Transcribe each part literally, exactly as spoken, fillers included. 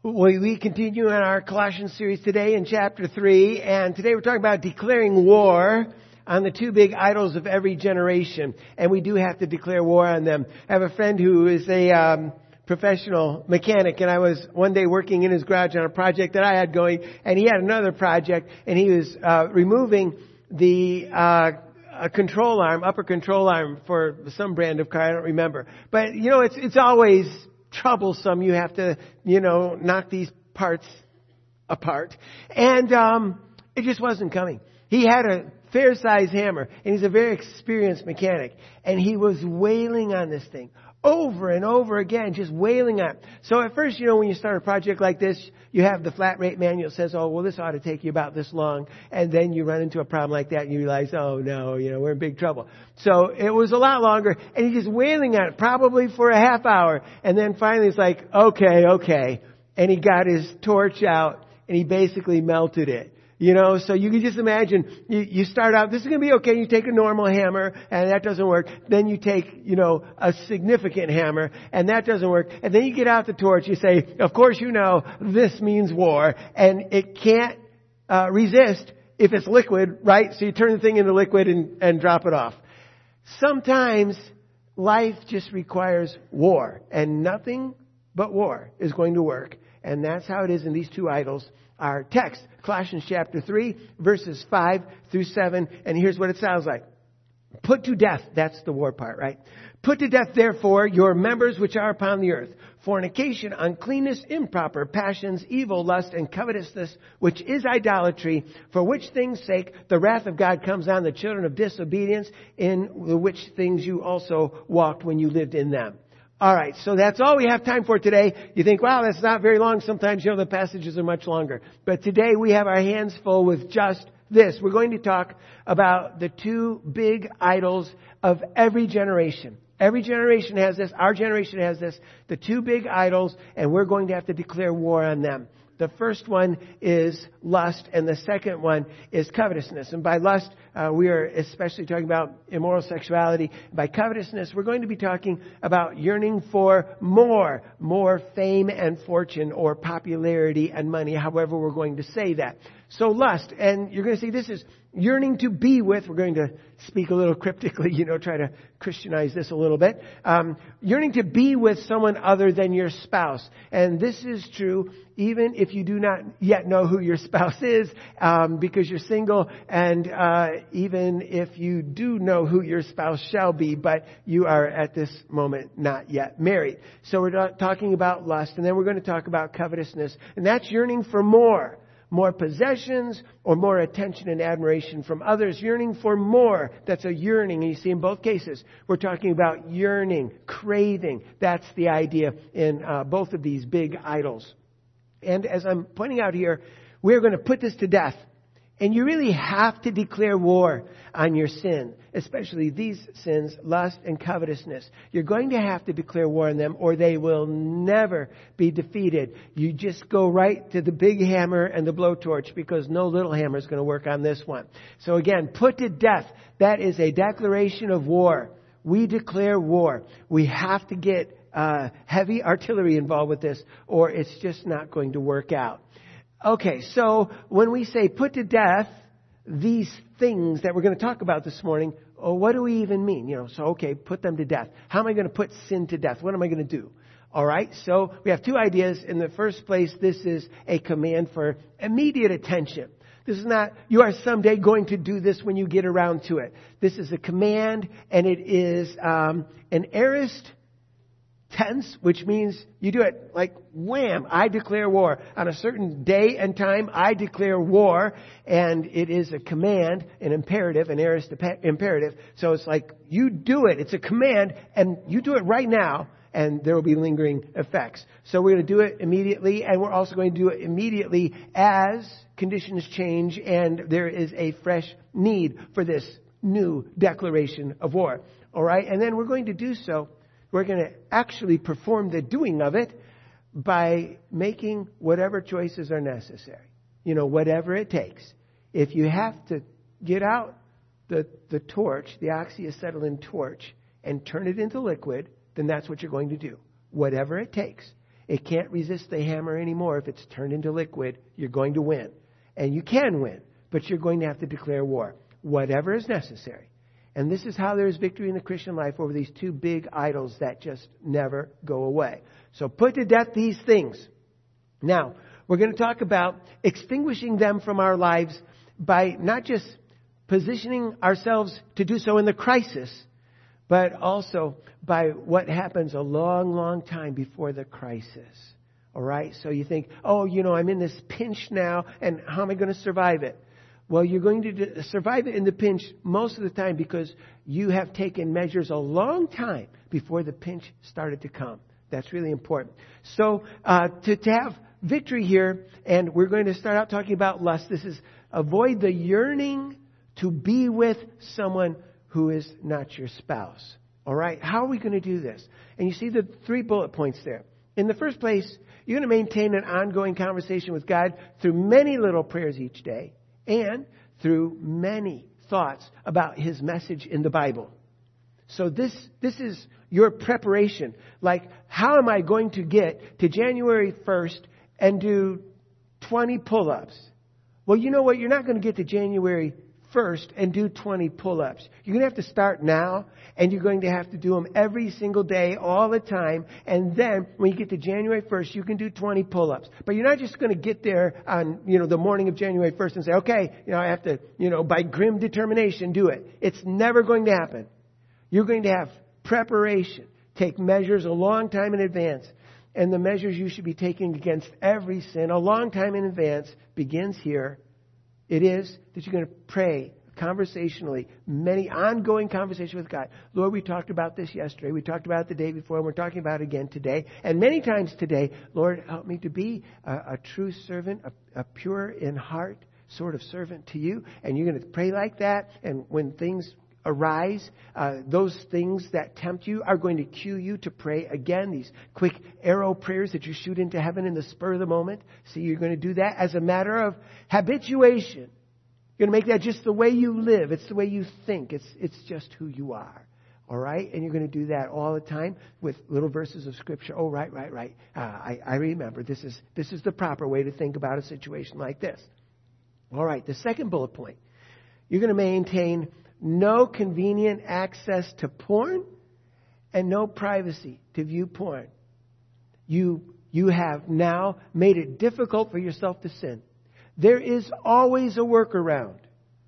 We, we continue in our Colossians series today in chapter three, and today we're talking about declaring war on the two big idols of every generation, and we do have to declare war on them. I have a friend who is a um, professional mechanic, and I was one day working in his garage on a project that I had going, and he had another project, and he was uh, removing the uh a control arm, upper control arm for some brand of car, I don't remember. But, you know, it's it's always troublesome. You have to, you know, knock these parts apart. And um it just wasn't coming. He had a fair-sized hammer, and he's a very experienced mechanic. And he was wailing on this thing over and over again, just wailing on it. So at first, you know, when you start a project like this, you have the flat rate manual that says, oh, well, this ought to take you about this long. And then you run into a problem like that and you realize, oh, no, you know, we're in big trouble. So it was a lot longer, and he's just wailing on it, probably for a half hour. And then finally it's like, okay, okay. And he got his torch out and he basically melted it. You know, so you can just imagine, you, you start out, this is going to be okay. You take a normal hammer, and that doesn't work. Then you take, you know, a significant hammer, and that doesn't work. And then you get out the torch. You say, of course you know, this means war. And it can't uh, resist if it's liquid, right? So you turn the thing into liquid and, and drop it off. Sometimes life just requires war, and nothing but war is going to work. And that's how it is in these two idols. Our text, Colossians chapter three, verses five through seven. And here's what it sounds like. Put to death, that's the war part, right? Put to death, therefore, your members which are upon the earth. Fornication, uncleanness, improper passions, evil lust, and covetousness, which is idolatry, for which things' sake the wrath of God comes on the children of disobedience, in which things you also walked when you lived in them. All right, so that's all we have time for today. You think, wow, that's not very long. Sometimes, you know, the passages are much longer. But today we have our hands full with just this. We're going to talk about the two big idols of every generation. Every generation has this. Our generation has this. The two big idols, and we're going to have to declare war on them. The first one is lust, and the second one is covetousness. And by lust, uh, we are especially talking about immoral sexuality. By covetousness, we're going to be talking about yearning for more, more fame and fortune, or popularity and money, however we're going to say that. So lust, and you're going to see this is yearning to be with. We're going to speak a little cryptically, you know, try to Christianize this a little bit. Um, yearning to be with someone other than your spouse. And this is true even if you do not yet know who your spouse is, um, because you're single, and uh, even if you do know who your spouse shall be, but you are at this moment not yet married. So we're talking about lust, and then we're going to talk about covetousness, and that's yearning for more. More possessions or more attention and admiration from others. Yearning for more. That's a yearning. And you see in both cases, we're talking about yearning, craving. That's the idea in uh, both of these big idols. And as I'm pointing out here, we're going to put this to death. And you really have to declare war on your sin, especially these sins, lust and covetousness. You're going to have to declare war on them, or they will never be defeated. You just go right to the big hammer and the blowtorch, because no little hammer is going to work on this one. So again, put to death. That is a declaration of war. We declare war. We have to get uh, heavy artillery involved with this, or it's just not going to work out. Okay, so when we say put to death these things that we're going to talk about this morning, oh, what do we even mean? You know, so okay, put them to death. How am I going to put sin to death? What am I going to do? All right, so we have two ideas. In the first place, this is a command for immediate attention. This is not, you are someday going to do this when you get around to it. This is a command, and it is um, an aorist tense, which means you do it like wham, I declare war. On a certain day and time, I declare war. And it is a command, an imperative, an aorist imperative. So it's like you do it. It's a command, and you do it right now, and there will be lingering effects. So we're going to do it immediately, and we're also going to do it immediately as conditions change and there is a fresh need for this new declaration of war. All right? And then we're going to do so. We're going to actually perform the doing of it by making whatever choices are necessary. You know, whatever it takes. If you have to get out the, the torch, the oxyacetylene torch, and turn it into liquid, then that's what you're going to do. Whatever it takes. It can't resist the hammer anymore. If it's turned into liquid, you're going to win. And you can win, but you're going to have to declare war, whatever is necessary. And this is how there is victory in the Christian life over these two big idols that just never go away. So put to death these things. Now, we're going to talk about extinguishing them from our lives by not just positioning ourselves to do so in the crisis, but also by what happens a long, long time before the crisis. All right? So you think, oh, you know, I'm in this pinch now, and how am I going to survive it? Well, you're going to survive it in the pinch most of the time because you have taken measures a long time before the pinch started to come. That's really important. So uh, to, to have victory here, and we're going to start out talking about lust. This is avoid the yearning to be with someone who is not your spouse. All right? How are we going to do this? And you see the three bullet points there. In the first place, you're going to maintain an ongoing conversation with God through many little prayers each day and through many thoughts about His message in the Bible. So this this is your preparation. Like, how am I going to get to January first and do twenty pull-ups? Well, you know what? You're not going to get to January first and do twenty pull-ups. You're going to have to start now, and you're going to have to do them every single day, all the time. And then when you get to January first, you can do twenty pull-ups. But you're not just going to get there on, you know, the morning of January first and say, okay, you know, I have to, you know, by grim determination do it. It's never going to happen. You're going to have preparation. Take measures a long time in advance. And the measures you should be taking against every sin a long time in advance begins here. It is that you're going to pray conversationally, many ongoing conversation with God. Lord, we talked about this yesterday. We talked about it the day before, and we're talking about it again today. And many times today, Lord, help me to be a, a true servant, a, a pure in heart sort of servant to you. And you're going to pray like that. And when things arise, uh, those things that tempt you are going to cue you to pray again. These quick arrow prayers that you shoot into heaven in the spur of the moment. See, you're going to do that as a matter of habituation. You're going to make that just the way you live. It's the way you think. It's it's just who you are. All right? And you're going to do that all the time with little verses of Scripture. Oh, right, right, right. Uh, I, I remember. This is this is the proper way to think about a situation like this. All right. The second bullet point. You're going to maintain no convenient access to porn and no privacy to view porn. You, you have now made it difficult for yourself to sin. There is always a workaround.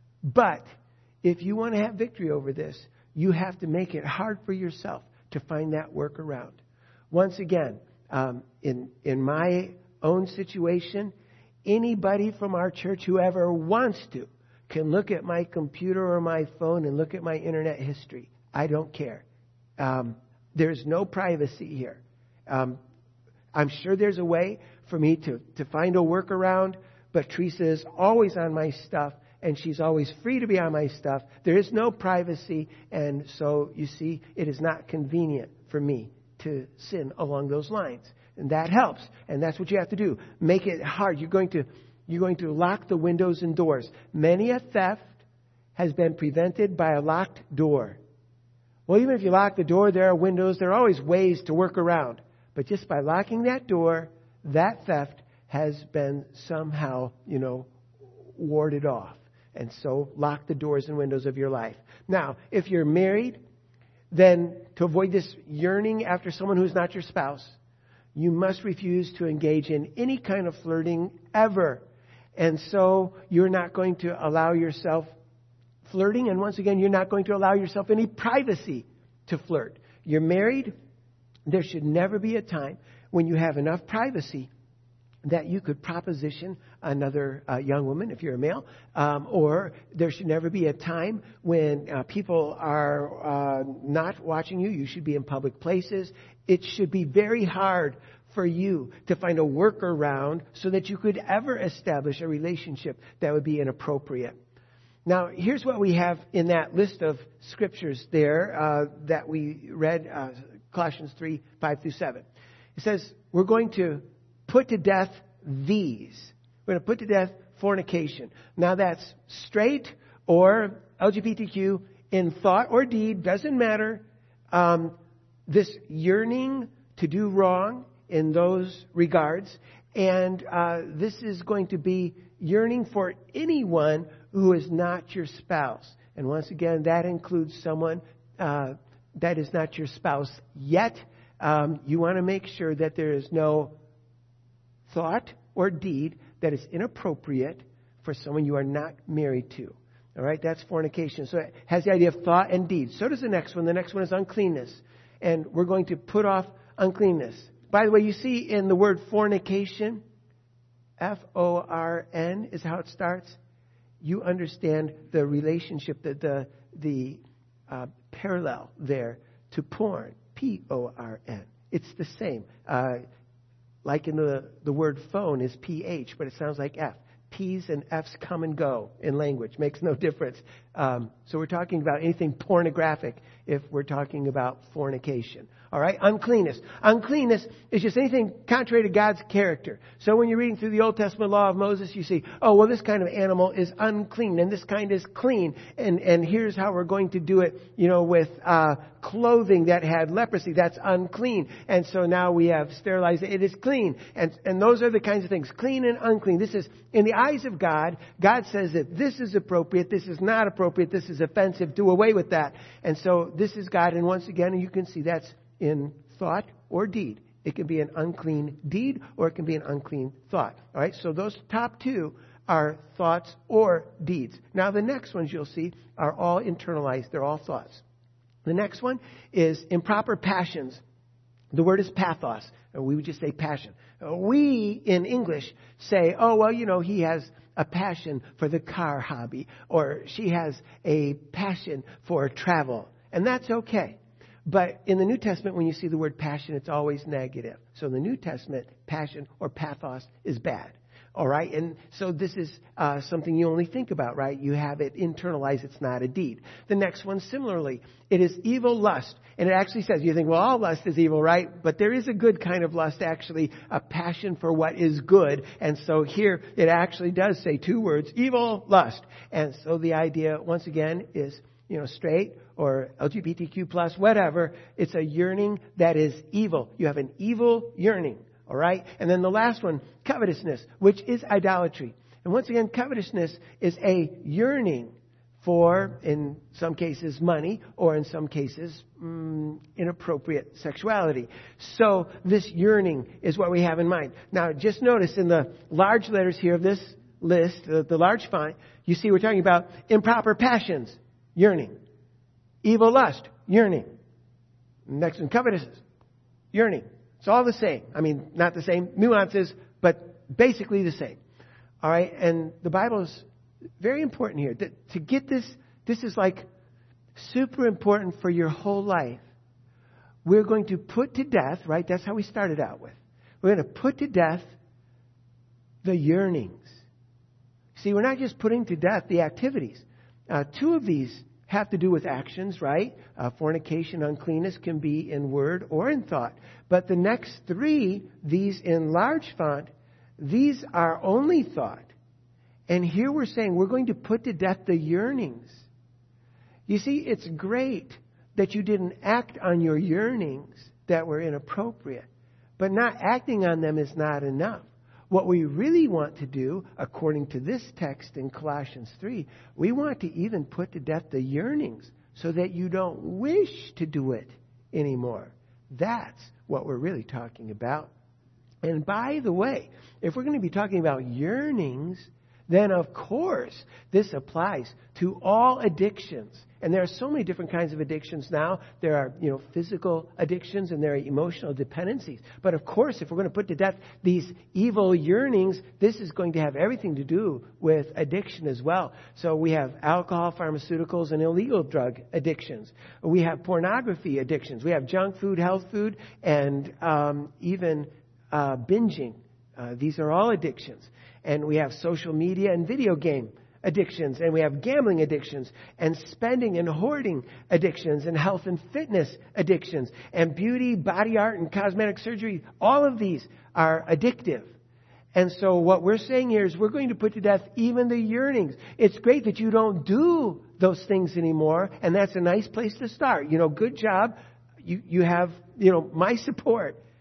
But if you want to have victory over this, you have to make it hard for yourself to find that workaround. Once again, um, in, in my own situation, anybody from our church, whoever wants to, can look at my computer or my phone and look at my internet history. I don't care. Um, there's no privacy here. Um, I'm sure there's a way for me to, to find a workaround, but Teresa is always on my stuff, and she's always free to be on my stuff. There is no privacy, and so, you see, it is not convenient for me to sin along those lines. And that helps, and that's what you have to do. Make it hard. You're going to... You're going to lock the windows and doors. Many a theft has been prevented by a locked door. Well, even if you lock the door, there are windows. There are always ways to work around. But just by locking that door, that theft has been somehow, you know, warded off. And so lock the doors and windows of your life. Now, if you're married, then to avoid this yearning after someone who's not your spouse, you must refuse to engage in any kind of flirting ever. And so you're not going to allow yourself flirting. And once again, you're not going to allow yourself any privacy to flirt. You're married. There should never be a time when you have enough privacy that you could proposition another uh, young woman, if you're a male. Um, or there should never be a time when uh, people are uh, not watching you. You should be in public places. It should be very hard for you to find a workaround so that you could ever establish a relationship that would be inappropriate. Now, here's what we have in that list of scriptures there uh, that we read, uh, Colossians three, five through seven. It says, we're going to put to death these. We're going to put to death fornication. Now, that's straight or L G B T Q in thought or deed, doesn't matter. Um, this yearning to do wrong in those regards. And uh, this is going to be yearning for anyone who is not your spouse. And once again, that includes someone uh, that is not your spouse yet. Um, you want to make sure that there is no thought or deed that is inappropriate for someone you are not married to. All right, that's fornication. So it has the idea of thought and deed. So does the next one. The next one is uncleanness. And we're going to put off uncleanness. By the way, you see in the word fornication, F O R N is how it starts. You understand the relationship, the the, the uh, parallel there to porn, P O R N. It's the same. Uh, like in the, the word phone is P H, but it sounds like F. P's and F's come and go in language. Makes no difference. Um, so we're talking about anything pornographic if we're talking about fornication. All right? Uncleanness. Uncleanness is just anything contrary to God's character. So when you're reading through the Old Testament law of Moses, you see, oh, well, this kind of animal is unclean and this kind is clean. And, and here's how we're going to do it, you know, with uh, clothing that had leprosy. That's unclean. And so now we have sterilized it. It is clean. And, and those are the kinds of things, clean and unclean. This is, in the eyes of God, God says that this is appropriate, this is not appropriate, this is offensive, do away with that. And so this is God. And once again, you can see that's in thought or deed. It can be an unclean deed or it can be an unclean thought. All right, so those top two are thoughts or deeds. Now the next ones you'll see are all internalized. They're all thoughts. The next one is improper passions. The word is pathos. Or we would just say passion. We in English say, oh, well, you know, he has a passion for the car hobby, or she has a passion for travel. And that's okay. But in the New Testament, when you see the word passion, it's always negative. So in the New Testament, passion or pathos is bad. All right? And so this is uh, something you only think about, right? You have it internalized. It's not a deed. The next one, similarly, it is evil lust. And it actually says, you think, well, all lust is evil, right? But there is a good kind of lust, actually, a passion for what is good. And so here it actually does say two words, evil lust. And so the idea, once again, is, you know, straight or L G B T Q plus, whatever. It's a yearning that is evil. You have an evil yearning. All right. And then the last one, covetousness, which is idolatry. And once again, covetousness is a yearning for, in some cases, money, or in some cases, mm, inappropriate sexuality. So this yearning is what we have in mind. Now, just notice in the large letters here of this list, the, the large font, you see we're talking about improper passions, yearning. Evil lust, yearning. Next one, covetousness, yearning. It's all the same. I mean, not the same nuances, but basically the same. All right? And the Bible is very important here. That to get this, this is like super important for your whole life. We're going to put to death, right? That's how we started out with. We're going to put to death the yearnings. See, we're not just putting to death the activities. Uh, two of these have to do with actions, right? Uh, fornication, uncleanness can be in word or in thought. But the next three, these in large font, these are only thought. And here we're saying we're going to put to death the yearnings. You see, it's great that you didn't act on your yearnings that were inappropriate. But not acting on them is not enough. What we really want to do, according to this text in Colossians three, we want to even put to death the yearnings so that you don't wish to do it anymore. That's what we're really talking about. And by the way, if we're going to be talking about yearnings, then of course this applies to all addictions. And there are so many different kinds of addictions now. There are, you know, physical addictions and there are emotional dependencies. But of course, if we're going to put to death these evil yearnings, this is going to have everything to do with addiction as well. So we have alcohol, pharmaceuticals, and illegal drug addictions. We have pornography addictions. We have junk food, health food, and um, even uh, binging. Uh, these are all addictions. And we have social media and video game addictions, and we have gambling addictions, and spending and hoarding addictions, and health and fitness addictions, and beauty, body art, and cosmetic surgery. All of these are addictive. And so what we're saying here is we're going to put to death even the yearnings. It's great that you don't do those things anymore, and that's a nice place to start. You know, good job. You, you have, you know, my support.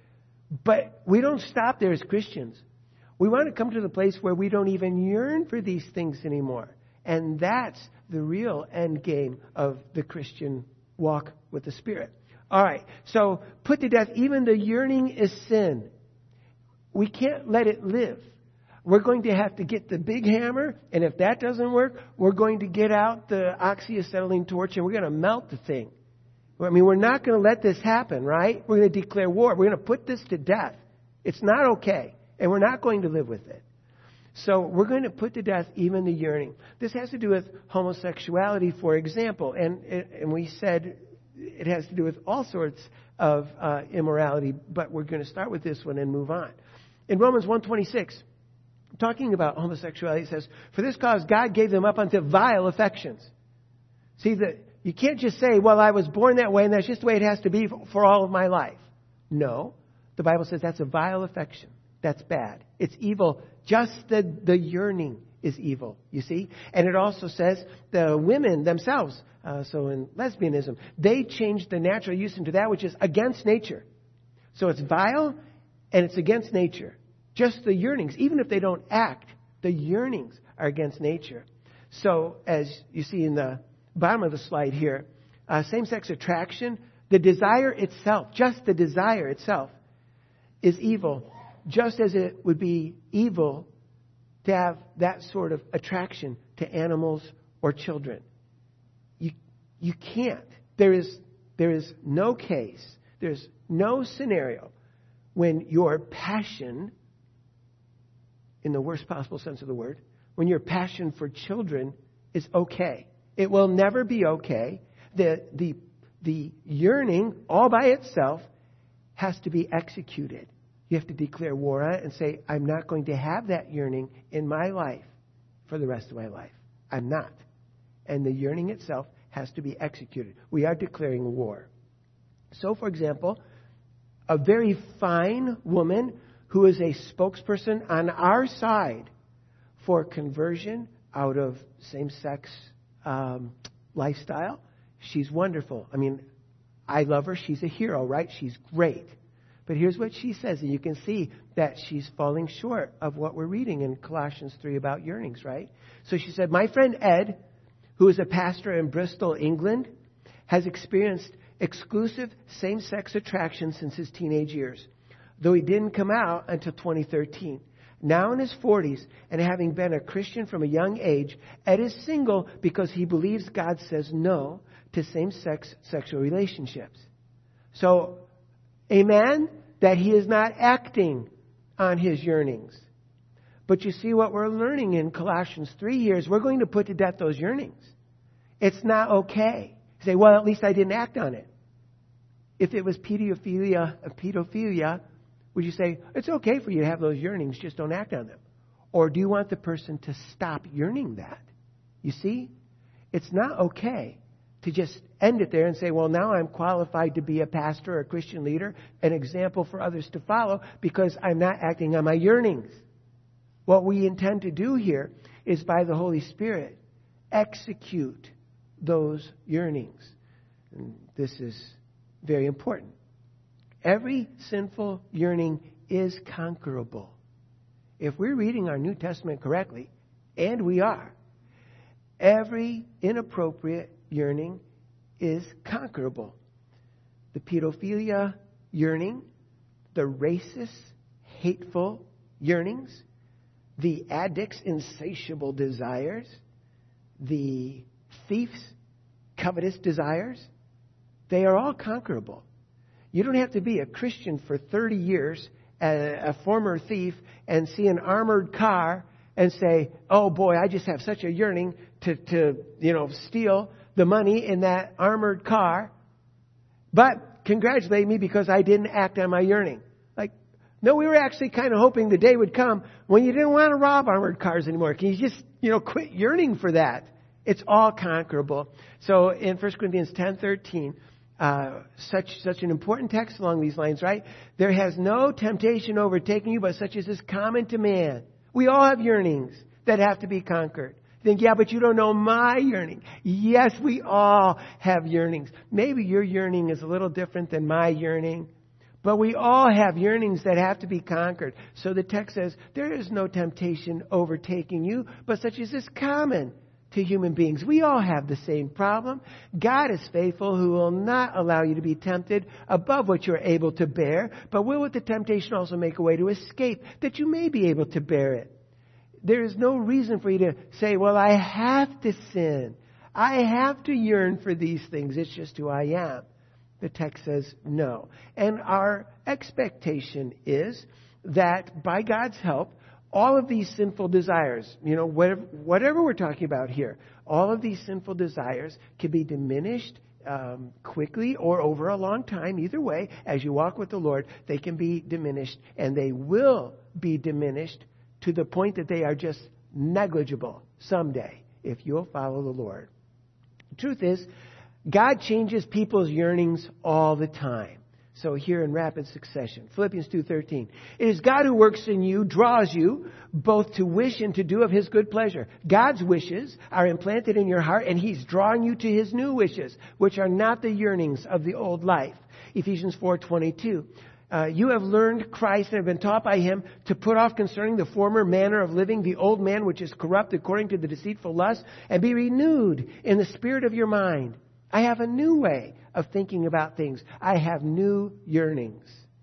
But we don't stop there as Christians. We want to come to the place where we don't even yearn for these things anymore. And that's the real end game of the Christian walk with the Spirit. All right, so put to death, even the yearning is sin. We can't let it live. We're going to have to get the big hammer, and if that doesn't work, we're going to get out the oxyacetylene torch and we're going to melt the thing. I mean, we're not going to let this happen, right? We're going to declare war. We're going to put this to death. It's not okay, and we're not going to live with it. So we're going to put to death even the yearning. This has to do with homosexuality, for example, and and we said it has to do with all sorts of uh, immorality, but we're going to start with this one and move on. In Romans one twenty-six, talking about homosexuality, it says, "For this cause God gave them up unto vile affections." See, that you can't just say, well, I was born that way and that's just the way it has to be for all of my life. No. The Bible says that's a vile affection. That's bad. It's evil. Just the, the yearning is evil, you see. And it also says the women themselves, uh, so in lesbianism, they change the natural use into that which is against nature. So it's vile and it's against nature. Just the yearnings, even if they don't act, the yearnings are against nature. So as you see in the bottom of the slide here, uh, same-sex attraction, the desire itself, just the desire itself, is evil. Just as it would be evil to have that sort of attraction to animals or children. You, you can't. There is, there is no case, there's no scenario when your passion, in the worst possible sense of the word, when your passion for children is okay. It will never be okay. The, the, the yearning all by itself has to be executed. You have to declare war on it and say, I'm not going to have that yearning in my life for the rest of my life. I'm not. And the yearning itself has to be executed. We are declaring war. So, for example, a very fine woman who is a spokesperson on our side for conversion out of same-sex um, lifestyle, she's wonderful. I mean, I love her. She's a hero, right? She's great. But here's what she says, and you can see that she's falling short of what we're reading in Colossians three about yearnings, right? So she said, my friend Ed, who is a pastor in Bristol, England, has experienced exclusive same-sex attraction since his teenage years, though he didn't come out until twenty thirteen. Now in his forties, and having been a Christian from a young age, Ed is single because he believes God says no to same-sex sexual relationships. So, amen, that he is not acting on his yearnings. But you see what we're learning in Colossians three here is we're going to put to death those yearnings. It's not okay. You say, well, at least I didn't act on it. If it was pedophilia, pedophilia, would you say, it's okay for you to have those yearnings, just don't act on them? Or do you want the person to stop yearning that? You see, it's not okay to just end it there and say, well, now I'm qualified to be a pastor or a Christian leader, an example for others to follow, because I'm not acting on my yearnings. What we intend to do here is, by the Holy Spirit, execute those yearnings. And this is very important. Every sinful yearning is conquerable. If we're reading our New Testament correctly, and we are, every inappropriate yearning is conquerable. The pedophilia yearning, the racist, hateful yearnings, the addict's insatiable desires, the thief's covetous desires, they are all conquerable. You don't have to be a Christian for thirty years, a, a former thief, and see an armored car and say, oh boy, I just have such a yearning to, to you know, steal the money in that armored car. But congratulate me because I didn't act on my yearning. Like, no, we were actually kind of hoping the day would come when you didn't want to rob armored cars anymore. Can you just, you know, quit yearning for that? It's all conquerable. So in First Corinthians ten thirteen, uh, such such an important text along these lines, right? There has no temptation overtaken you, but such as is common to man. We all have yearnings that have to be conquered. You think, yeah, but you don't know my yearning. Yes, we all have yearnings. Maybe your yearning is a little different than my yearning, But we all have yearnings that have to be conquered. So the text says, there is no temptation overtaking you, but such as is common to human beings. We all have the same problem. God is faithful, who will not allow you to be tempted above what you're able to bear, but will with the temptation also make a way to escape, that you may be able to bear it. There is no reason for you to say, well, I have to sin. I have to yearn for these things. It's just who I am. The text says no. And our expectation is that by God's help, all of these sinful desires, you know, whatever, whatever we're talking about here, all of these sinful desires can be diminished um, quickly or over a long time. Either way, as you walk with the Lord, they can be diminished, and they will be diminished to the point that they are just negligible someday if you'll follow the Lord. The truth is, God changes people's yearnings all the time. So here in rapid succession, Philippians two thirteen. It is God who works in you, draws you, both to wish and to do of His good pleasure. God's wishes are implanted in your heart, and He's drawing you to His new wishes, which are not the yearnings of the old life. Ephesians four twenty-two. Uh, you have learned Christ and have been taught by Him to put off concerning the former manner of living, the old man which is corrupt according to the deceitful lust, and be renewed in the spirit of your mind. I have a new way of thinking about things. I have new yearnings.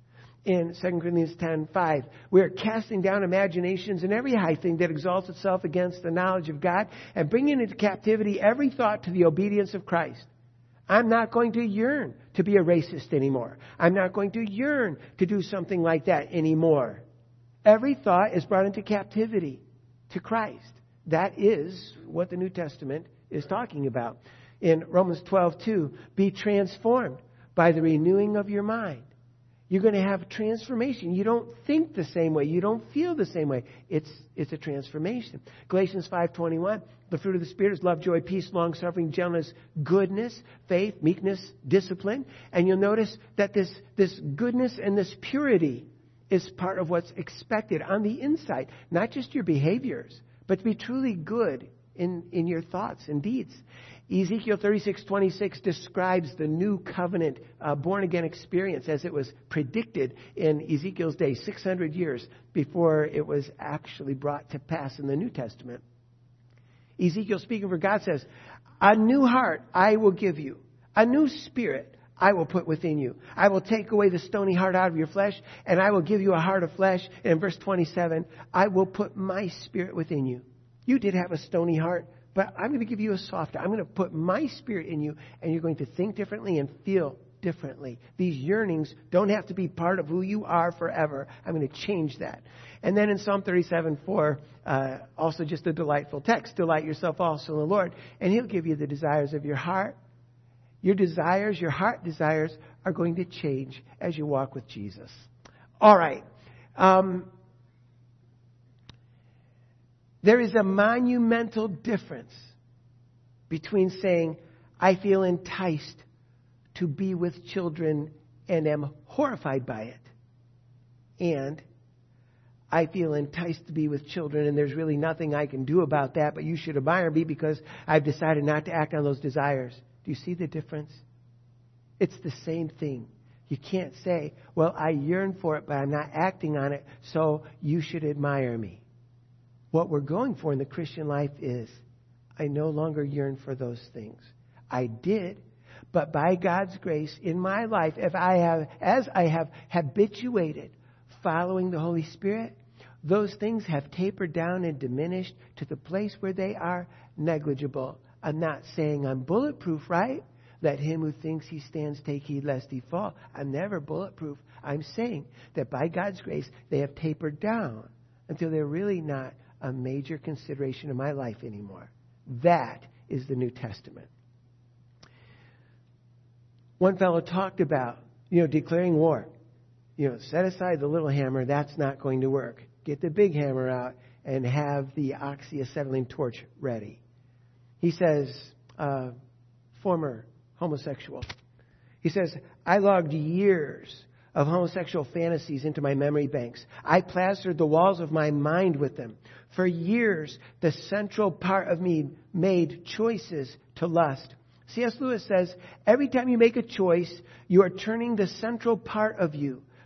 In Second Corinthians ten five, we are casting down imaginations and every high thing that exalts itself against the knowledge of God, and bringing into captivity every thought to the obedience of Christ. I'm not going to yearn to be a racist anymore. I'm not going to yearn to do something like that anymore. Every thought is brought into captivity to Christ. That is what the New Testament is talking about. In Romans twelve two, be transformed by the renewing of your mind. You're going to have transformation. You don't think the same way. You don't feel the same way. It's it's a transformation. Galatians five twenty-one, the fruit of the Spirit is love, joy, peace, long-suffering, gentleness, goodness, faith, meekness, discipline. And you'll notice that this, this goodness and this purity is part of what's expected on the inside. Not just your behaviors, but to be truly good in, in your thoughts and deeds. Ezekiel thirty-six twenty-six describes the new covenant uh, born-again experience as it was predicted in Ezekiel's day, six hundred years before it was actually brought to pass in the New Testament. Ezekiel, speaking for God, says, a new heart I will give you, a new spirit I will put within you. I will take away the stony heart out of your flesh, and I will give you a heart of flesh. And in verse twenty-seven, I will put my spirit within you. You did have a stony heart, but I'm going to give you a soft heart. I'm going to put my spirit in you, and you're going to think differently and feel differently. These yearnings don't have to be part of who you are forever. I'm going to change that. And then in Psalm thirty-seven four, uh, also just a delightful text. Delight yourself also in the Lord, and He'll give you the desires of your heart. Your desires, your heart desires, are going to change as you walk with Jesus. All right. Um, There is a monumental difference between saying, I feel enticed to be with children and am horrified by it, and I feel enticed to be with children and there's really nothing I can do about that, but you should admire me because I've decided not to act on those desires. Do you see the difference? It's the same thing. You can't say, well, I yearn for it, but I'm not acting on it, so you should admire me. What we're going for in the Christian life is, I no longer yearn for those things. I did, but by God's grace in my life, if I have, as I have habituated following the Holy Spirit, those things have tapered down and diminished to the place where they are negligible. I'm not saying I'm bulletproof, right? Let him who thinks he stands take heed lest he fall. I'm never bulletproof. I'm saying that by God's grace, they have tapered down until they're really not a major consideration of my life anymore. That is the New Testament. One fellow talked about, you know, declaring war. You know, set aside the little hammer. That's not going to work. Get the big hammer out and have the oxyacetylene torch ready. He says, uh, former homosexual. He says, I logged years of homosexual fantasies into my memory banks. I plastered the walls of my mind with them. For years, the central part of me made choices to lust. C S Lewis says, every time you make a choice, you are turning the central part of you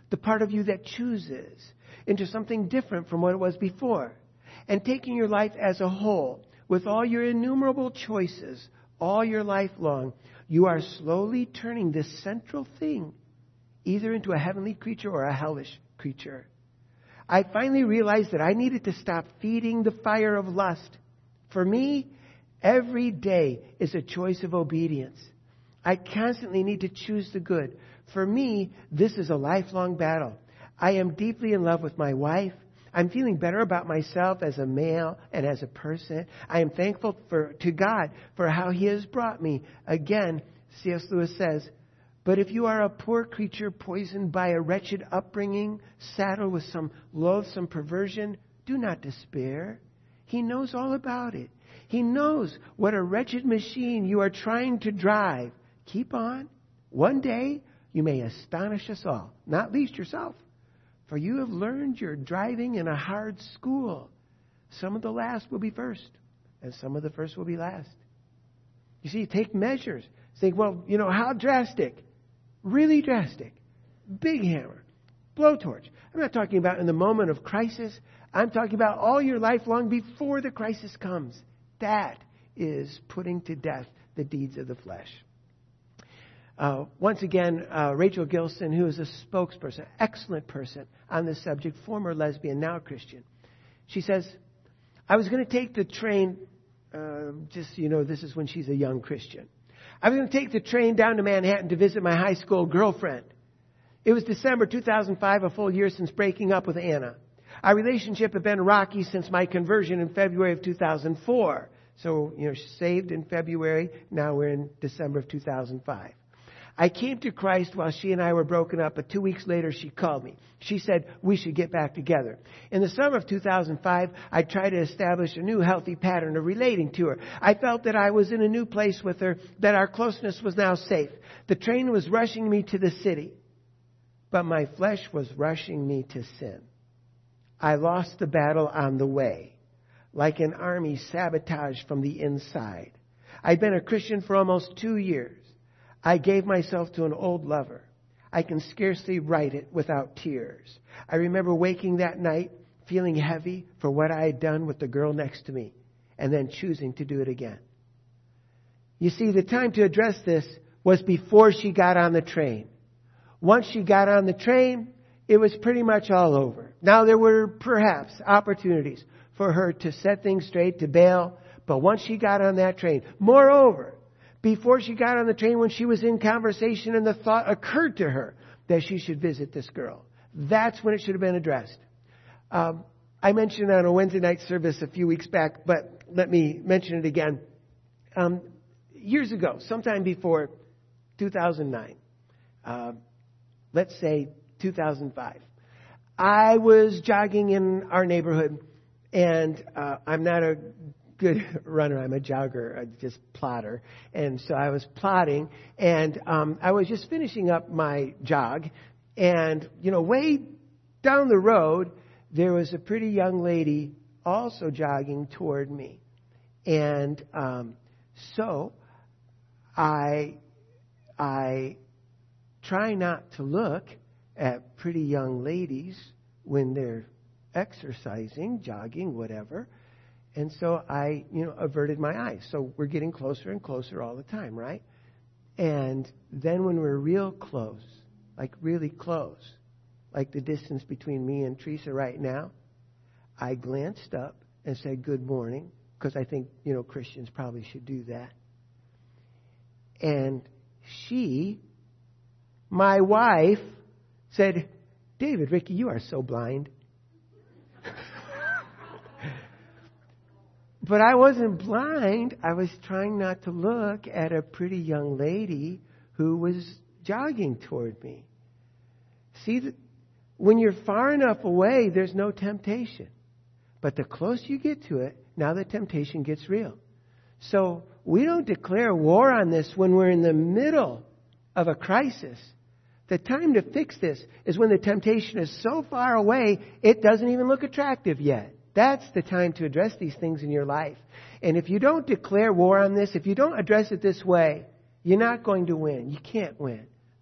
the part of you that chooses, into something different from what it was before. And taking your life as a whole, with all your innumerable choices, all your life long, you are slowly turning this central thing either into a heavenly creature or a hellish creature. I finally realized that I needed to stop feeding the fire of lust. For me, every day is a choice of obedience. I constantly need to choose the good. For me, this is a lifelong battle. I am deeply in love with my wife. I'm feeling better about myself as a male and as a person. I am thankful for, to God for how He has brought me. Again, C S Lewis says, but if you are a poor creature poisoned by a wretched upbringing, saddled with some loathsome perversion, do not despair. He knows all about it. He knows what a wretched machine you are trying to drive. Keep on. One day you may astonish us all, not least yourself. For you have learned your driving in a hard school. Some of the last will be first, and some of the first will be last. You see, take measures. Think, well, you know, how drastic? Really drastic. Big hammer. Blowtorch. I'm not talking about in the moment of crisis. I'm talking about all your life long before the crisis comes. That is putting to death the deeds of the flesh. Uh, once again, uh, Rachel Gilson, who is a spokesperson, excellent person on this subject, former lesbian, now Christian. She says, I was going to take the train, uh, just so you know, this is when she's a young Christian. I was going to take the train down to Manhattan to visit my high school girlfriend. It was December two thousand five, a full year since breaking up with Anna. Our relationship had been rocky since my conversion in February of two thousand four. So, you know, saved in February. Now we're in December of two thousand five. I came to Christ while she and I were broken up, but two weeks later she called me. She said we should get back together. In the summer of two thousand five, I tried to establish a new healthy pattern of relating to her. I felt that I was in a new place with her, that our closeness was now safe. The train was rushing me to the city, but my flesh was rushing me to sin. I lost the battle on the way, like an army sabotaged from the inside. I'd been a Christian for almost two years. I gave myself to an old lover. I can scarcely write it without tears. I remember waking that night, feeling heavy for what I had done with the girl next to me, and then choosing to do it again. You see, the time to address this was before she got on the train. Once she got on the train, it was pretty much all over. Now, there were perhaps opportunities for her to set things straight, to bail, but once she got on that train, moreover, before she got on the train, when she was in conversation and the thought occurred to her that she should visit this girl, that's when it should have been addressed. Um, I mentioned on a Wednesday night service a few weeks back, but let me mention it again. Um, years ago, sometime before two thousand nine, uh, let's say two thousand five, I was jogging in our neighborhood, and uh, I'm not a good runner. I'm a jogger, a just plotter. And so I was plodding, and um, I was just finishing up my jog. And, you know, way down the road, there was a pretty young lady also jogging toward me. And um, so I, I try not to look at pretty young ladies when they're exercising, jogging, whatever. And so I, you know, averted my eyes. So we're getting closer and closer all the time, right? And then when we're real close, like really close, like the distance between me and Teresa right now, I glanced up and said, good morning, because I think, you know, Christians probably should do that. And she, my wife, said, David, Ricky, you are so blind. But I wasn't blind. I was trying not to look at a pretty young lady who was jogging toward me. See, when you're far enough away, there's no temptation. But the closer you get to it, now the temptation gets real. So we don't declare war on this when we're in the middle of a crisis. The time to fix this is when the temptation is so far away, it doesn't even look attractive yet. That's the time to address these things in your life. And if you don't declare war on this, if you don't address it this way, you're not going to win. You can't win.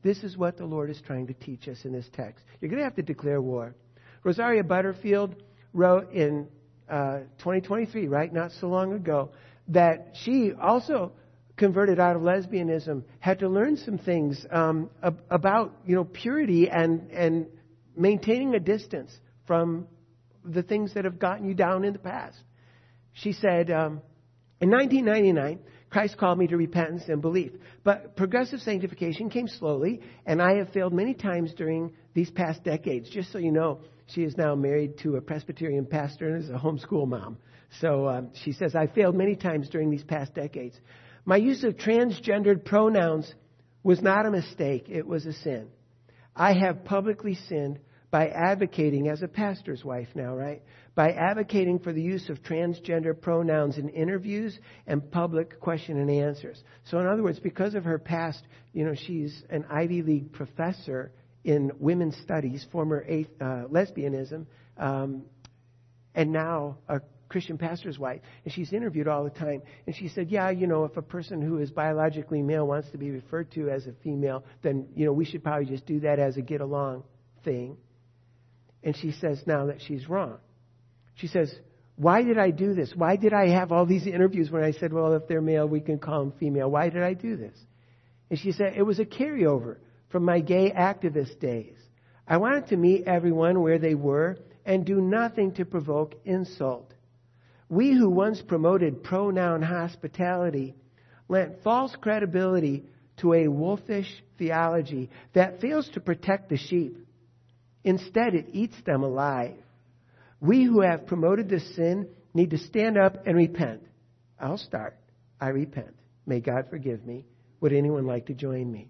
This is what the Lord is trying to teach us in this text. You're going to have to declare war. Rosaria Butterfield wrote in uh, twenty twenty-three, right, not so long ago, that she also converted out of lesbianism, had to learn some things um, ab- about, you know, purity and, and maintaining a distance from the things that have gotten you down in the past. She said, um, in nineteen ninety-nine, Christ called me to repentance and belief. But progressive sanctification came slowly, and I have failed many times during these past decades. Just so you know, she is now married to a Presbyterian pastor and is a homeschool mom. So um, she says, I failed many times during these past decades. My use of transgendered pronouns was not a mistake. It was a sin. I have publicly sinned by advocating, as a pastor's wife now, right? By advocating for the use of transgender pronouns in interviews and public question and answers. So in other words, because of her past, you know, she's an Ivy League professor in women's studies, former uh, lesbianism, um, and now a Christian pastor's wife. And she's interviewed all the time. And she said, yeah, you know, if a person who is biologically male wants to be referred to as a female, then, you know, we should probably just do that as a get along thing. And she says now that she's wrong. She says, why did I do this? Why did I have all these interviews when I said, well, if they're male, we can call them female? Why did I do this? And she said, it was a carryover from my gay activist days. I wanted to meet everyone where they were and do nothing to provoke insult. We who once promoted pronoun hospitality lent false credibility to a wolfish theology that fails to protect the sheep. Instead, it eats them alive. We who have promoted this sin need to stand up and repent. I'll start. I repent. May God forgive me. Would anyone like to join me?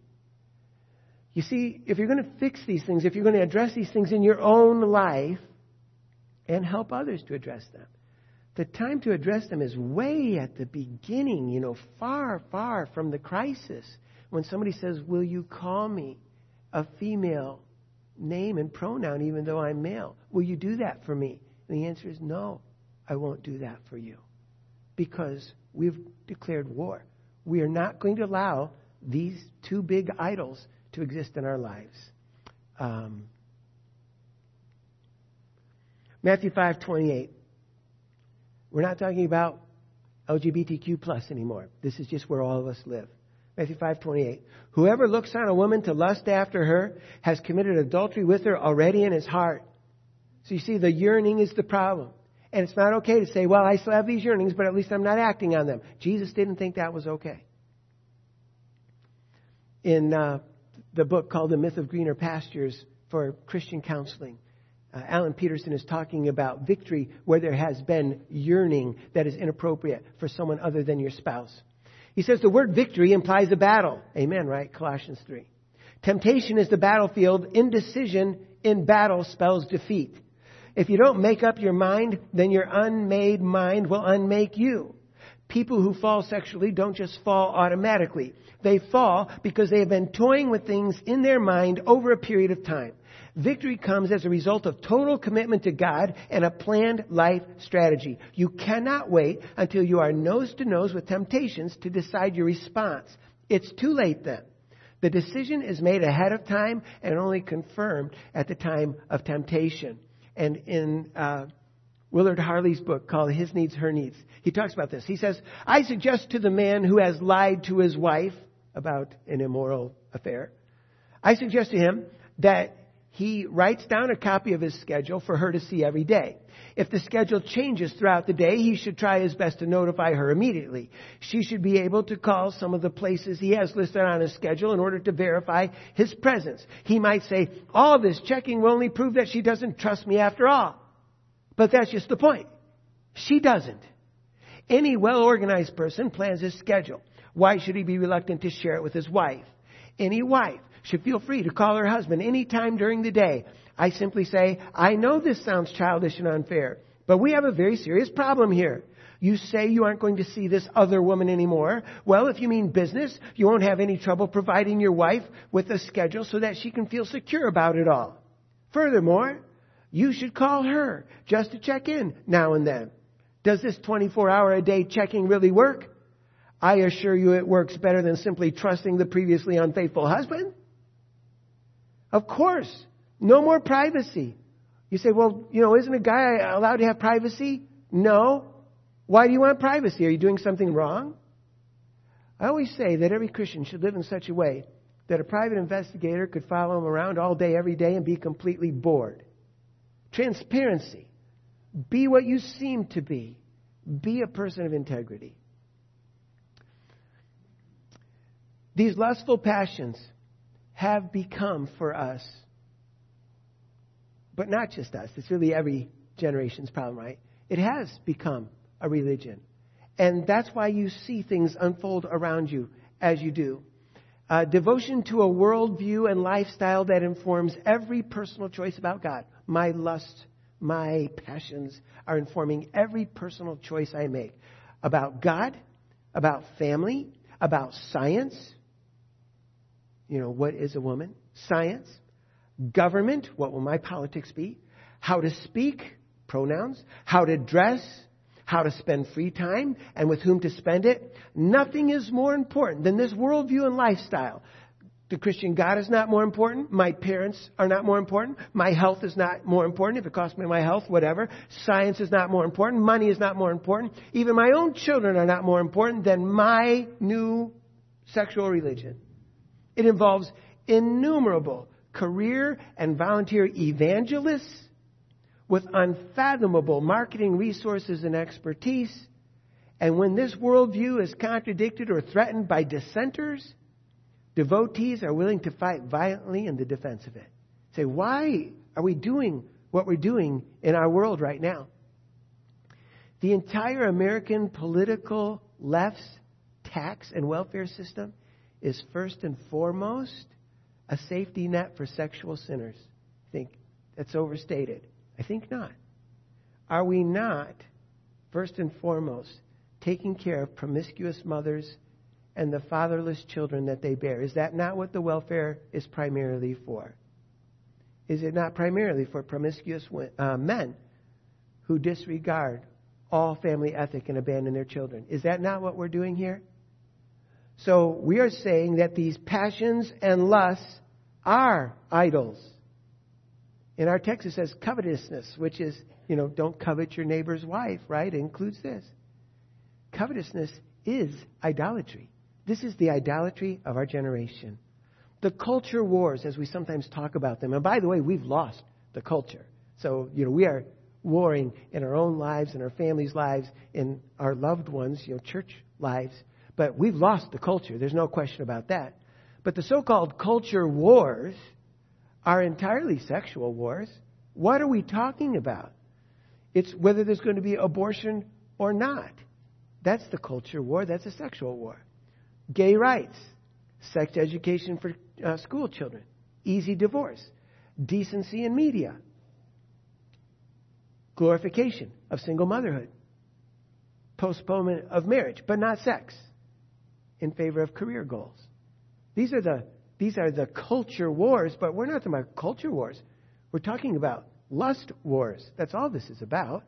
You see, if you're going to fix these things, if you're going to address these things in your own life and help others to address them, the time to address them is way at the beginning, you know, far, far from the crisis. When somebody says, will you call me a female name and pronoun even though I'm male? Will you do that for me? And the answer is no, I won't do that for you. Because we've declared war. We are not going to allow these two big idols to exist in our lives. Um, Matthew five twenty-eight. We're not talking about L G B T Q plus anymore. This is just where all of us live. Matthew five twenty-eight. Whoever looks on a woman to lust after her has committed adultery with her already in his heart. So you see, the yearning is the problem. And it's not okay to say, well, I still have these yearnings, but at least I'm not acting on them. Jesus didn't think that was okay. In uh, the book called The Myth of Greener Pastures for Christian Counseling, Uh, Alan Peterson is talking about victory where there has been yearning that is inappropriate for someone other than your spouse. He says the word victory implies a battle. Amen, right? Colossians three. Temptation is the battlefield. Indecision in battle spells defeat. If you don't make up your mind, then your unmade mind will unmake you. People who fall sexually don't just fall automatically. They fall because they have been toying with things in their mind over a period of time. Victory comes as a result of total commitment to God and a planned life strategy. You cannot wait until you are nose to nose with temptations to decide your response. It's too late then. The decision is made ahead of time and only confirmed at the time of temptation. And in uh, Willard Harley's book called His Needs, Her Needs, he talks about this. He says, I suggest to the man who has lied to his wife about an immoral affair, I suggest to him that he writes down a copy of his schedule for her to see every day. If the schedule changes throughout the day, he should try his best to notify her immediately. She should be able to call some of the places he has listed on his schedule in order to verify his presence. He might say, all this checking will only prove that she doesn't trust me after all. But that's just the point. She doesn't. Any well-organized person plans his schedule. Why should he be reluctant to share it with his wife? Any wife should feel free to call her husband any time during the day. I simply say, I know this sounds childish and unfair, but we have a very serious problem here. You say you aren't going to see this other woman anymore. Well, if you mean business, you won't have any trouble providing your wife with a schedule so that she can feel secure about it all. Furthermore, you should call her just to check in now and then. Does this twenty-four hour a day checking really work? I assure you it works better than simply trusting the previously unfaithful husband. Of course. No more privacy. You say, well, you know, isn't a guy allowed to have privacy? No. Why do you want privacy? Are you doing something wrong? I always say that every Christian should live in such a way that a private investigator could follow him around all day, every day, and be completely bored. Transparency. Be what you seem to be. Be a person of integrity. These lustful passions have become for us, but not just us, it's really every generation's problem, right? It has become a religion. And that's why you see things unfold around you as you do. Uh, devotion to a worldview and lifestyle that informs every personal choice about God. My lusts, my passions are informing every personal choice I make about God, about family, about science. You know, what is a woman? Science. Government. What will my politics be? How to speak. Pronouns. How to dress. How to spend free time and with whom to spend it. Nothing is more important than this worldview and lifestyle. The Christian God is not more important. My parents are not more important. My health is not more important. If it costs me my health, whatever. Science is not more important. Money is not more important. Even my own children are not more important than my new sexual religion. It involves innumerable career and volunteer evangelists with unfathomable marketing resources and expertise. And when this worldview is contradicted or threatened by dissenters, devotees are willing to fight violently in the defense of it. Say, why are we doing what we're doing in our world right now? The entire American political left's tax and welfare system is first and foremost a safety net for sexual sinners. I think that's overstated. I think not. Are we not, first and foremost, taking care of promiscuous mothers and the fatherless children that they bear? Is that not what the welfare is primarily for? Is it not primarily for promiscuous uh, men who disregard all family ethic and abandon their children? Is that not what we're doing here? So we are saying that these passions and lusts are idols. In our text it says covetousness, which is, you know, don't covet your neighbor's wife, right? It includes this. Covetousness is idolatry. This is the idolatry of our generation. The culture wars, as we sometimes talk about them. And by the way, we've lost the culture. So, you know, we are warring in our own lives, in our families' lives, in our loved ones, you know, church lives. But we've lost the culture. There's no question about that. But the so-called culture wars are entirely sexual wars. What are we talking about? It's whether there's going to be abortion or not. That's the culture war. That's a sexual war. Gay rights, sex education for uh, school children, easy divorce, decency in media, glorification of single motherhood, postponement of marriage, but not sex, in favor of career goals. These are the these are the culture wars, but we're not talking about culture wars. We're talking about lust wars. That's all this is about.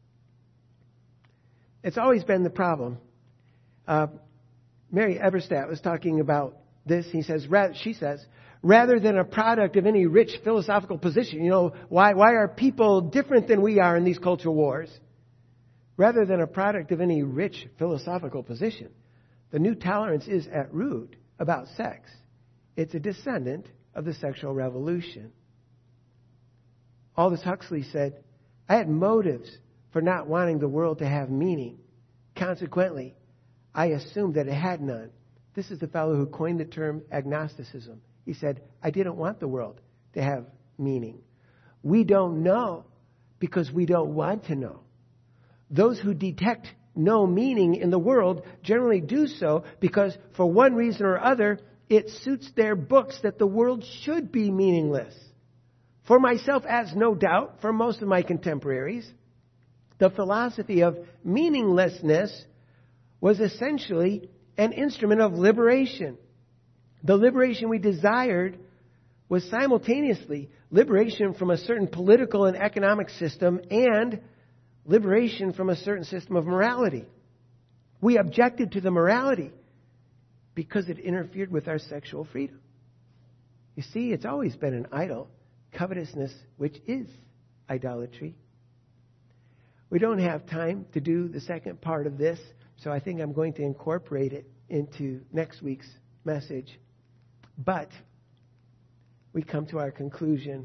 It's always been the problem. Uh, Mary Eberstadt was talking about this. He says, she says, rather than a product of any rich philosophical position, you know, why why are people different than we are in these culture wars? Rather than a product of any rich philosophical position, the new tolerance is at root about sex. It's a descendant of the sexual revolution. Aldous Huxley said, I had motives for not wanting the world to have meaning. Consequently, I assumed that it had none. This is the fellow who coined the term agnosticism. He said, I didn't want the world to have meaning. We don't know because we don't want to know. Those who detect no meaning in the world generally do so because for one reason or other, it suits their books that the world should be meaningless. For myself, as no doubt for most of my contemporaries, the philosophy of meaninglessness was essentially an instrument of liberation. The liberation we desired was simultaneously liberation from a certain political and economic system and liberation from a certain system of morality. We objected to the morality because it interfered with our sexual freedom. You see, it's always been an idol, covetousness, which is idolatry. We don't have time to do the second part of this, so I think I'm going to incorporate it into next week's message. But we come to our conclusion.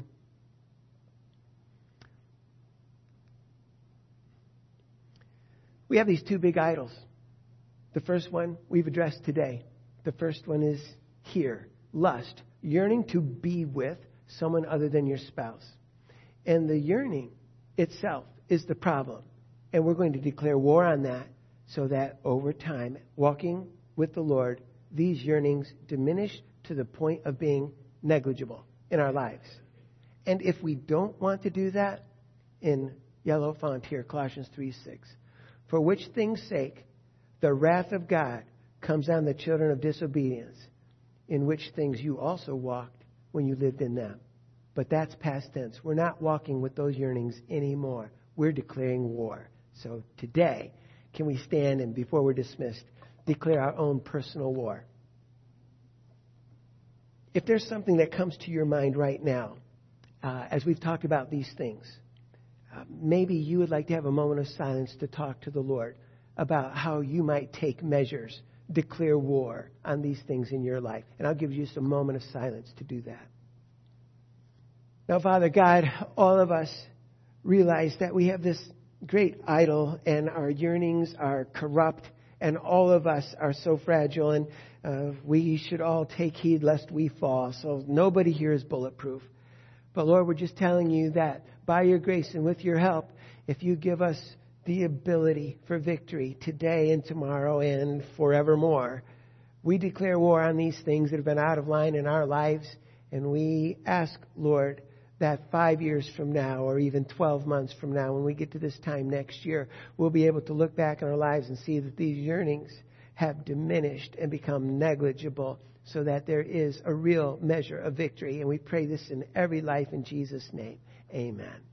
We have these two big idols. The first one we've addressed today. The first one is here. Lust. Yearning to be with someone other than your spouse. And the yearning itself is the problem. And we're going to declare war on that so that over time, walking with the Lord, these yearnings diminish to the point of being negligible in our lives. And if we don't want to do that, in yellow font here, Colossians three six, for which things' sake the wrath of God comes on the children of disobedience, in which things you also walked when you lived in them. But that's past tense. We're not walking with those yearnings anymore. We're declaring war. So today, can we stand and, before we're dismissed, declare our own personal war? If there's something that comes to your mind right now, uh, as we've talked about these things, uh, maybe you would like to have a moment of silence to talk to the Lord about how you might take measures, declare war on these things in your life. And I'll give you just a moment of silence to do that. Now, Father God, all of us realize that we have this great idol and our yearnings are corrupt and all of us are so fragile, and uh, we should all take heed lest we fall. So nobody here is bulletproof. But Lord, we're just telling you that by your grace and with your help, if you give us the ability for victory today and tomorrow and forevermore, we declare war on these things that have been out of line in our lives. And we ask, Lord, that five years from now or even twelve months from now, when we get to this time next year, we'll be able to look back in our lives and see that these yearnings have diminished and become negligible, so that there is a real measure of victory. And we pray this in every life in Jesus' name. Amen.